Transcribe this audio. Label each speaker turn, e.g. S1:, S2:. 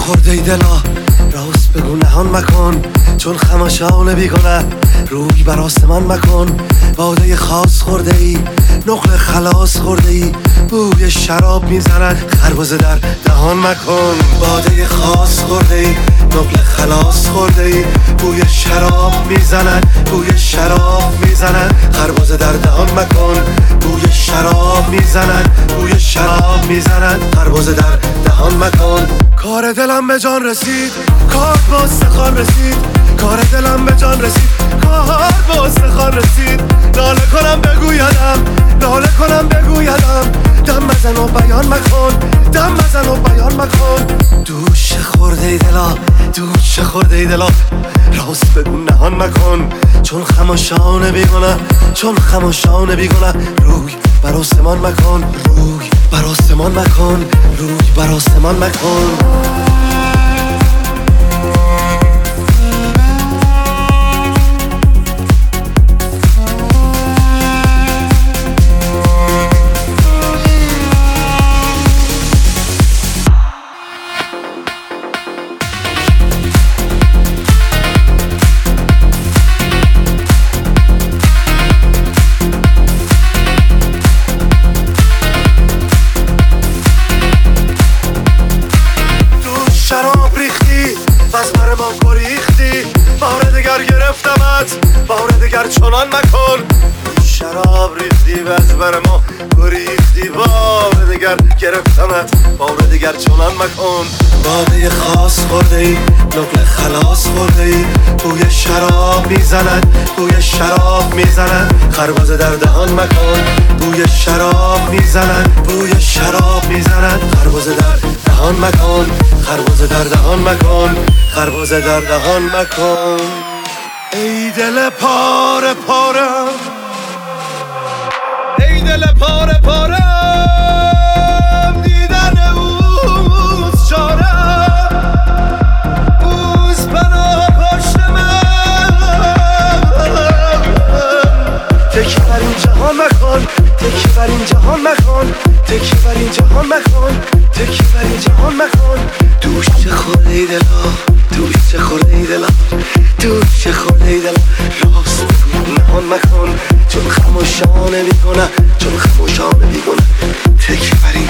S1: خورده ای دلا، راست بگو نهان مکن، چون خماشان بیگنه روی بر آسمان مکن. باده خاص خورده ای، نقل خلاص خورده ای، بوی شراب میزند خربزه در دهان مکن. باده خاص خورده ای، نقل خلاص خورده ای، بوی شراب میزند، بوی شراب میزند خربزه در دهان مکن. بوی شراب میزند، بوی شراب میزند خربزه در دهان مکن. کار دلم به جان رسید، کار با استخوان رسید، کار دلم به جان رسید، کار با استخوان رسید. ناله کنم بگویدم، ناله کنم بگویدم، دم بزن و بیان مکن، دم بزن و بیان مکن. دوش خورده ای دلا، دوش خورده ای دلا، راست بگو نهان مکن، چون خماشان بیگنه، چون خماشان بیگنه روی بر آسمان مکن، روی بر آسمان مکن، روی بر آسمان مکن. شراب ریختی بس بر ما گریختی، بار دگر گرفتمت، بار دگر چنان مکن. شراب ریختی بس بر ما گریختی، بار دگر گرفتمت، بار دگر چنان مکن. باده خاص خورده ای، نقل خلاص خورده ای، بوی شراب میزند، بوی شراب میزند خربزه در دهان مکن. بوی شراب میزند، بوی شراب میزند خربزه در دهان مکن، خربزه در دهان مکن، خربزه در دهان مکن. ای دل پاره پارم، ای دل پاره پارم، دیدن اوز چارم، اوز پناه پشت من. تکی بر این جهان مکن، تکی بر این جهان مکن، تکی بر این جهان مکن، تکی بر این جهان مکن. دوش خورده ای دلا، دوش خورده ای دلا، دوش خورده ای دلا، راست بگو نهان مکن، چون خماشانه بیگنه، چون خماشانه بیگنه تکی بر این